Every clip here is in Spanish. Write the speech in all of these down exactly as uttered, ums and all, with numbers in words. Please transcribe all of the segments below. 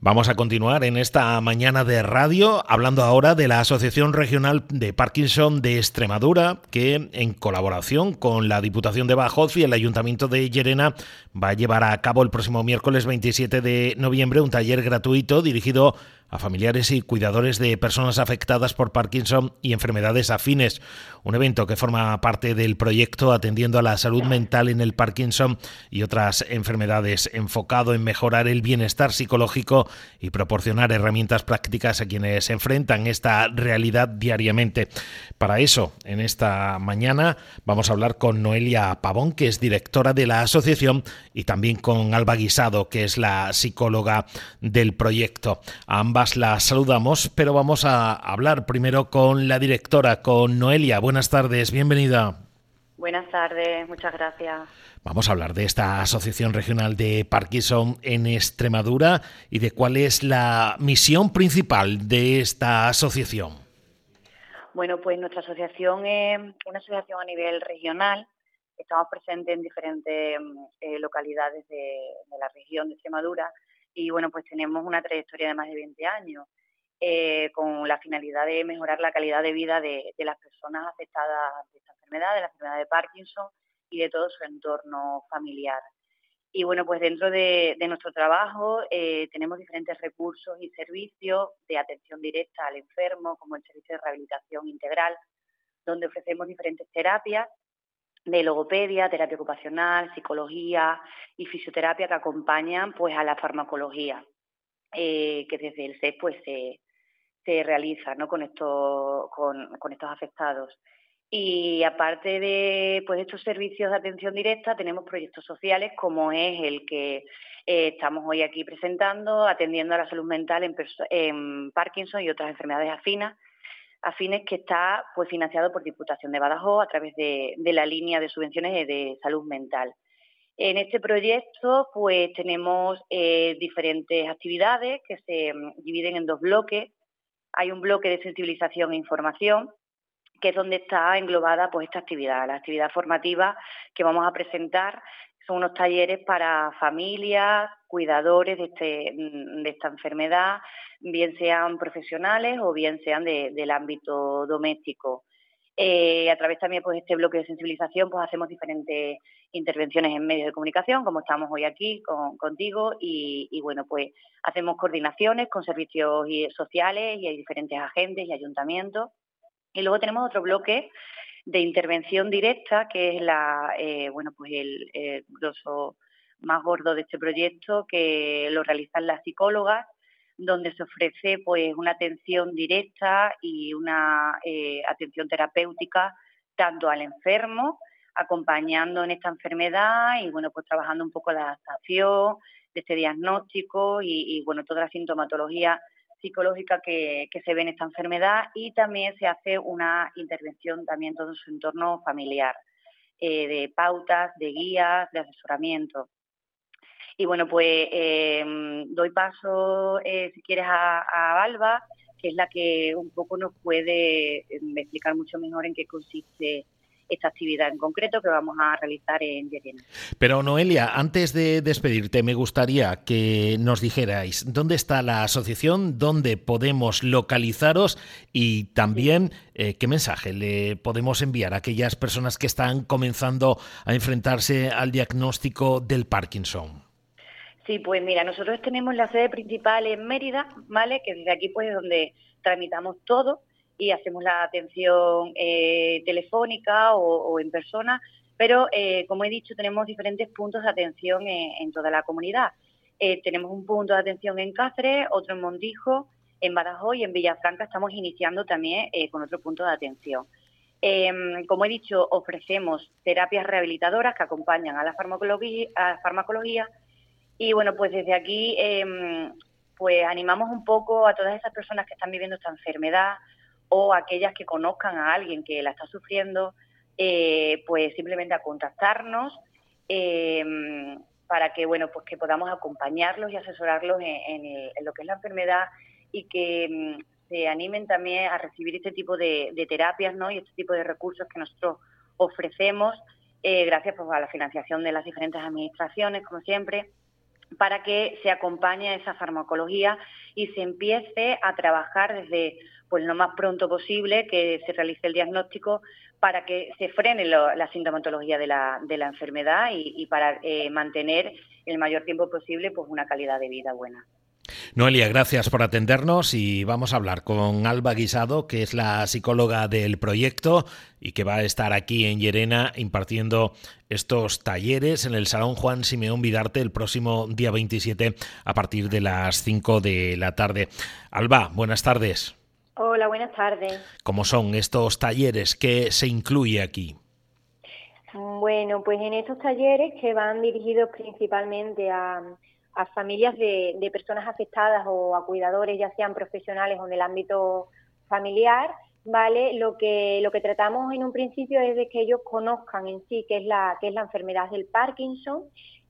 Vamos a continuar en esta mañana de radio hablando ahora de la Asociación Regional de Parkinson de Extremadura, que en colaboración con la Diputación de Badajoz y el Ayuntamiento de Llerena va a llevar a cabo el próximo miércoles veintisiete de noviembre un taller gratuito dirigido a familiares y cuidadores de personas afectadas por Parkinson y enfermedades afines. Un evento que forma parte del proyecto Atendiendo a la Salud Mental en el Parkinson y otras enfermedades, enfocado en mejorar el bienestar psicológico y proporcionar herramientas prácticas a quienes enfrentan esta realidad diariamente. Para eso, en esta mañana vamos a hablar con Noelia Pavón, que es directora de la asociación, y también con Alba Guisado, que es la psicóloga del proyecto. A ambas las saludamos, pero vamos a hablar primero con la directora, con Noelia. Buenas tardes, bienvenida. Buenas tardes, muchas gracias. Vamos a hablar de esta Asociación Regional de Parkinson en Extremadura y de cuál es la misión principal de esta asociación. Bueno, pues nuestra asociación es una asociación a nivel regional. Estamos presentes en diferentes eh, localidades de, de la región de Extremadura y, bueno, pues tenemos una trayectoria de más de veinte años eh, con la finalidad de mejorar la calidad de vida de, de las personas afectadas de esta enfermedad, de la enfermedad de Parkinson y de todo su entorno familiar. Y bueno, pues dentro de, de nuestro trabajo eh, tenemos diferentes recursos y servicios de atención directa al enfermo, como el servicio de rehabilitación integral, donde ofrecemos diferentes terapias de logopedia, terapia ocupacional, psicología y fisioterapia que acompañan pues a la farmacología, eh, que desde el C E S pues se, se realiza, ¿no?, con estos, con, con estos afectados. Y aparte de pues estos servicios de atención directa, tenemos proyectos sociales como es el que eh, estamos hoy aquí presentando, atendiendo a la salud mental en, en Parkinson y otras enfermedades afinas, afines que está pues financiado por Diputación de Badajoz a través de, de la línea de subvenciones de salud mental. En este proyecto pues tenemos eh, diferentes actividades que se dividen en dos bloques. Hay un bloque de sensibilización e información, que es donde está englobada pues esta actividad. La actividad formativa que vamos a presentar son unos talleres para familias, cuidadores de, este, de esta enfermedad, bien sean profesionales o bien sean de, del ámbito doméstico. Eh, a través también pues este bloque de sensibilización pues hacemos diferentes intervenciones en medios de comunicación, como estamos hoy aquí con, contigo, y, y bueno, pues hacemos coordinaciones con servicios sociales y hay diferentes agentes y ayuntamientos. Y luego tenemos otro bloque de intervención directa, que es la eh, bueno pues el, el grosso más gordo de este proyecto, que lo realizan las psicólogas, donde se ofrece pues una atención directa y una eh, atención terapéutica tanto al enfermo, acompañando en esta enfermedad y bueno pues trabajando un poco la adaptación de este diagnóstico y, y bueno toda la sintomatología psicológica que, que se ve en esta enfermedad, y también se hace una intervención también en todo su entorno familiar, eh, de pautas, de guías, de asesoramiento. Y bueno, pues eh, doy paso, eh, si quieres, a, a Alba, que es la que un poco nos puede explicar mucho mejor en qué consiste esta actividad en concreto que vamos a realizar en Llerena. Pero Noelia, antes de despedirte, me gustaría que nos dijerais dónde está la asociación, dónde podemos localizaros y también eh, qué mensaje le podemos enviar a aquellas personas que están comenzando a enfrentarse al diagnóstico del Parkinson. Sí, pues mira, nosotros tenemos la sede principal en Mérida, ¿vale?, que desde aquí pues es donde tramitamos todo y hacemos la atención eh, telefónica o, o en persona, pero eh, como he dicho, tenemos diferentes puntos de atención en, en toda la comunidad. Eh, tenemos un punto de atención en Cáceres, otro en Montijo, en Badajoz, y en Villafranca estamos iniciando también eh, con otro punto de atención. Eh, como he dicho, ofrecemos terapias rehabilitadoras que acompañan a la farmacología, a la farmacología y bueno, pues desde aquí eh, pues animamos un poco a todas esas personas que están viviendo esta enfermedad o aquellas que conozcan a alguien que la está sufriendo, eh, pues simplemente a contactarnos eh, para que bueno pues que podamos acompañarlos y asesorarlos en, en, el, en lo que es la enfermedad y que um, se animen también a recibir este tipo de, de terapias, ¿no?, y este tipo de recursos que nosotros ofrecemos eh, gracias pues, a la financiación de las diferentes administraciones, como siempre. para que se acompañe a esa farmacología y se empiece a trabajar desde pues lo más pronto posible, que se realice el diagnóstico para que se frene lo, la sintomatología de la, de la enfermedad y, y para eh, mantener el mayor tiempo posible pues una calidad de vida buena. Noelia, gracias por atendernos y vamos a hablar con Alba Guisado, que es la psicóloga del proyecto y que va a estar aquí en Llerena impartiendo estos talleres en el Salón Juan Simeón Vidarte el próximo día veintisiete a partir de las cinco de la tarde. Alba, buenas tardes. Hola, buenas tardes. ¿Cómo son estos talleres? ¿Qué se incluye aquí? Bueno, pues en estos talleres que van dirigidos principalmente a, a familias de, de personas afectadas o a cuidadores, ya sean profesionales o en el ámbito familiar, ¿vale? Lo que, lo que tratamos en un principio es de que ellos conozcan en sí qué es la, qué es la enfermedad del Parkinson,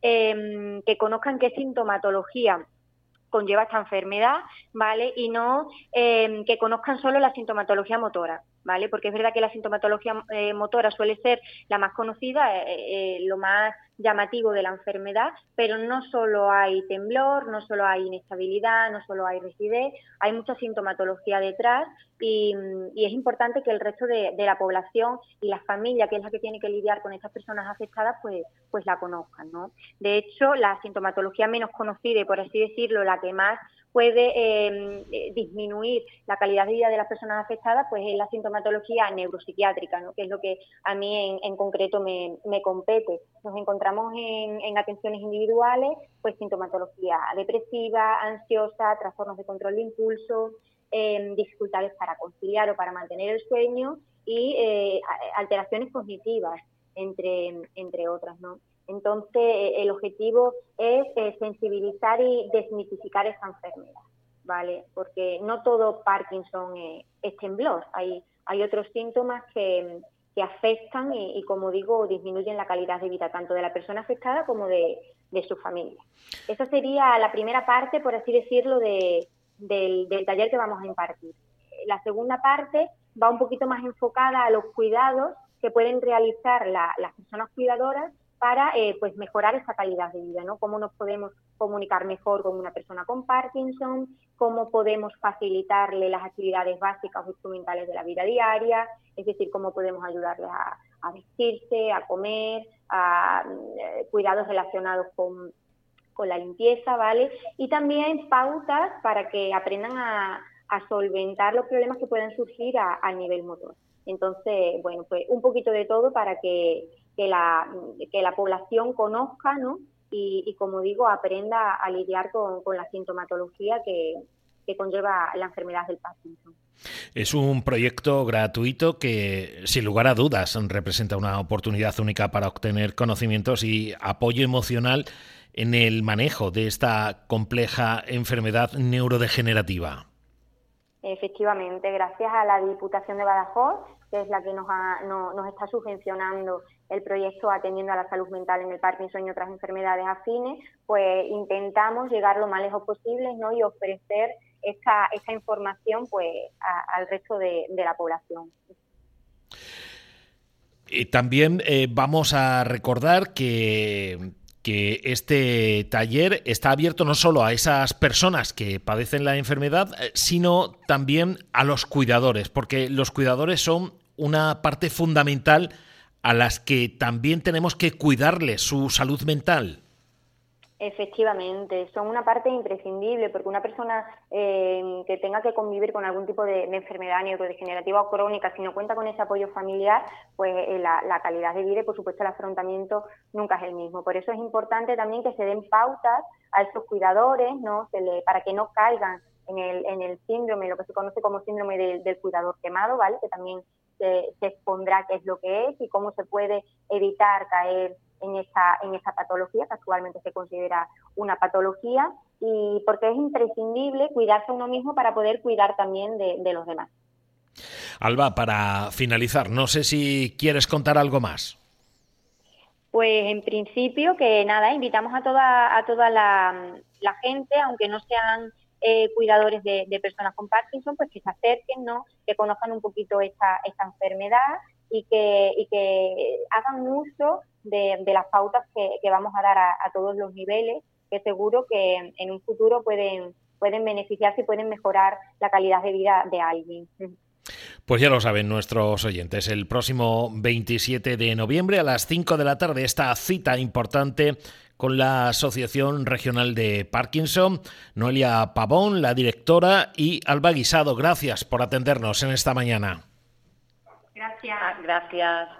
eh, que conozcan qué sintomatología conlleva esta enfermedad, ¿vale? Y no eh, que conozcan solo la sintomatología motora, ¿vale? Porque es verdad que la sintomatología eh, motora suele ser la más conocida, eh, eh, lo más llamativo de la enfermedad, pero no solo hay temblor, no solo hay inestabilidad, no solo hay rigidez, hay mucha sintomatología detrás y, y es importante que el resto de, de la población y la familia, que es la que tiene que lidiar con estas personas afectadas, pues, pues la conozcan, ¿no? De hecho, la sintomatología menos conocida y, por así decirlo, la que más puede eh, disminuir la calidad de vida de las personas afectadas, pues es la sintomatología neuropsiquiátrica, ¿no? Que es lo que a mí en, en concreto me, me compete. Nos encontramos en, en atenciones individuales, pues sintomatología depresiva, ansiosa, trastornos de control de impulso, eh, dificultades para conciliar o para mantener el sueño y eh, alteraciones cognitivas, entre, entre otras, ¿no? Entonces, el objetivo es eh, sensibilizar y desmitificar esa enfermedad, ¿vale? Porque no todo Parkinson eh, es temblor, hay, hay otros síntomas que, que afectan y, y, como digo, disminuyen la calidad de vida tanto de la persona afectada como de, de su familia. Esa sería la primera parte, por así decirlo, de, del, del taller que vamos a impartir. La segunda parte va un poquito más enfocada a los cuidados que pueden realizar la, las personas cuidadoras para eh, pues mejorar esa calidad de vida, ¿no? Cómo nos podemos comunicar mejor con una persona con Parkinson, cómo podemos facilitarle las actividades básicas o instrumentales de la vida diaria, es decir, cómo podemos ayudarles a, a vestirse, a comer, a eh, cuidados relacionados con, con la limpieza, ¿vale? Y también pautas para que aprendan a, a solventar los problemas que puedan surgir a, a nivel motor. Entonces, bueno, pues un poquito de todo para que que la, que la población conozca, ¿no? Y, y, como digo, aprenda a lidiar con, con la sintomatología que, que conlleva la enfermedad del Parkinson. Es un proyecto gratuito que, sin lugar a dudas, representa una oportunidad única para obtener conocimientos y apoyo emocional en el manejo de esta compleja enfermedad neurodegenerativa. Efectivamente, gracias a la Diputación de Badajoz, que es la que nos, ha, no, nos está subvencionando el proyecto atendiendo a la salud mental en el Parkinson y otras enfermedades afines, pues intentamos llegar lo más lejos posible, ¿no? Y ofrecer esta, esta información pues a, al resto de, de la población. Y también eh, vamos a recordar que... que este taller está abierto no solo a esas personas que padecen la enfermedad, sino también a los cuidadores, porque los cuidadores son una parte fundamental a las que también tenemos que cuidarles su salud mental. Efectivamente, son una parte imprescindible porque una persona eh, que tenga que convivir con algún tipo de, de enfermedad neurodegenerativa o crónica, si no cuenta con ese apoyo familiar, pues eh, la, la calidad de vida y por supuesto el afrontamiento nunca es el mismo. Por eso es importante también que se den pautas a esos cuidadores, ¿no? Se le, para que no caigan en el, en el síndrome, lo que se conoce como síndrome de, del cuidador quemado, ¿vale? Que también se, se expondrá qué es lo que es y cómo se puede evitar caer en esa, en esa patología, que actualmente se considera una patología, y porque es imprescindible cuidarse a uno mismo para poder cuidar también de, de los demás. Alba, para finalizar, no sé si quieres contar algo más. Pues en principio que nada, invitamos a toda, a toda la, la gente, aunque no sean eh, cuidadores de, de personas con Parkinson, pues que se acerquen, ¿no? Que conozcan un poquito esta, esta enfermedad y que, y que hagan uso de, de las pautas que, que vamos a dar a, a todos los niveles que seguro que en un futuro pueden, pueden beneficiarse y pueden mejorar la calidad de vida de alguien. Pues ya lo saben nuestros oyentes, el próximo veintisiete de noviembre a las cinco de la tarde esta cita importante con la Asociación Regional de Parkinson. Noelia Pavón, la directora, y Alba Guisado, gracias por atendernos en esta mañana. Gracias. Gracias.